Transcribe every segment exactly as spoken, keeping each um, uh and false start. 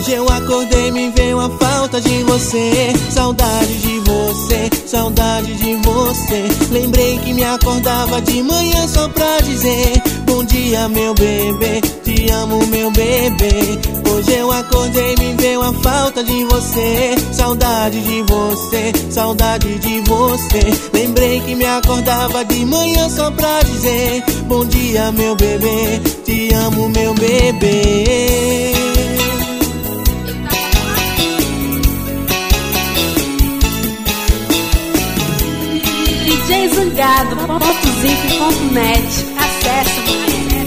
Hoje eu acordei, me veio a falta de você. Saudade de você, saudade de você. Lembrei que me acordava de manhã só pra dizer bom dia, meu bebê, te amo, meu bebê. Hoje eu acordei, me veio a falta de você. Saudade de você, saudade de você. Lembrei que me acordava de manhã só pra dizer bom dia, meu bebê, te amo, meu bebê. D J Zangado ponto zip ponto net. Acesse.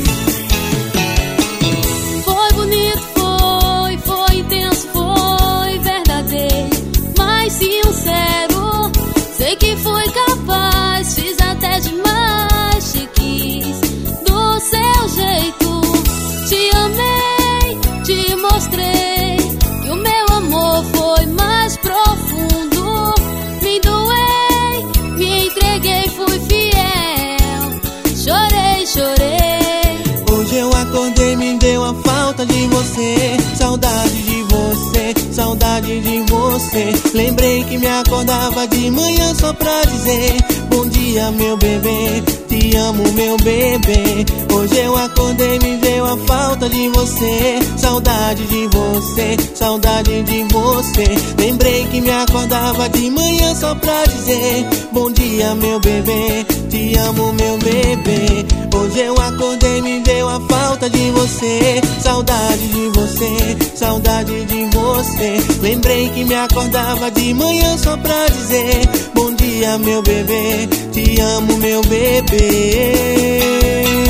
Foi bonito, foi, foi intenso, foi verdadeiro, mas sincero. Sei que foi capaz, fiz até demais, te quis do seu jeito. Te amei, te mostrei que o meu amor foi mais profundo. Me doei, me entreguei, fui fiel. Chorei, chorei. Hoje eu acordei, me deu a falta de você. Saudade de você, saudade de você. Lembrei que me acordava de manhã só pra dizer bom dia, meu bebê, te amo, meu bebê. Hoje eu acordei, me veio a falta de você. Saudade de você, saudade de você. Lembrei que me acordava de manhã só pra dizer bom dia, meu bebê, te amo, meu bebê. Hoje eu acordei, me veio a falta de você. Saudade de você, saudade de você. Lembrei que me acordava de manhã só pra dizer bom dia, meu bebê, te amo, meu bebê.